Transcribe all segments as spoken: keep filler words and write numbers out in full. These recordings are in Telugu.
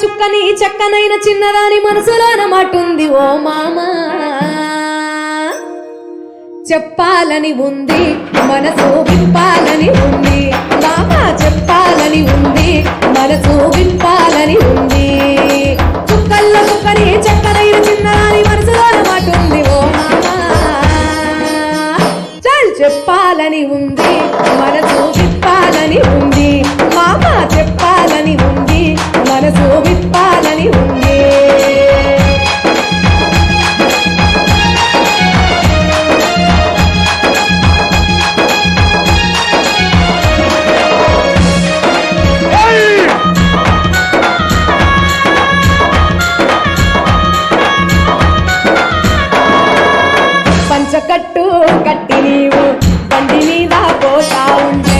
చుక్కని చక్కనైన చిన్నదాని మనసులోన మాటుంది ఓ మామా చెప్పాలని ఉంది మనసు విప్పాలని ఉంది మామా చెప్పాలని ఉంది మనసు విప్పాలని ఉంది చుక్కల్లో చుక్కని చక్కనైన చిన్నదాని మనసులోన మాటుంది ఓ మామా చల్ చెప్పాలని ఉంది మనసు విప్పాలని ఉంది మామా చెప్పాలని ఉంది మనసు విప్పాలని ఉంది పంచకట్టు కట్టి నీవు బండి మీద పోతా ఉంటే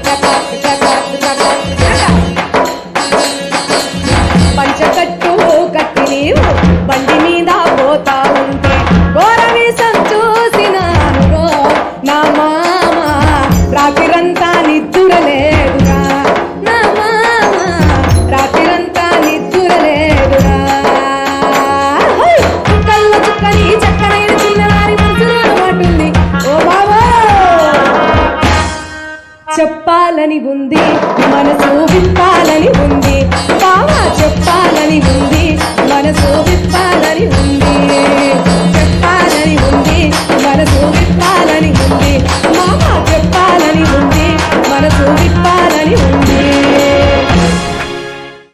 పంచకట్టు కట్టి నీవు బండి మీద పోతా ఉంటే ఘోరవేశం చూసినాను నా మామ రాత్రిరంతా నిద్దురలేదురా నా మామ రాత్రిరంతా నిద్దురలేదురా చుక్కల్ల చుక్కని చక్కనైన చిన్నదాని మనసులో మాటుంది ఓ బాబా చెప్పాలని ఉంది మనసు విప్పాలని ఉంది బావా చెప్పాలని ఉంది మనసు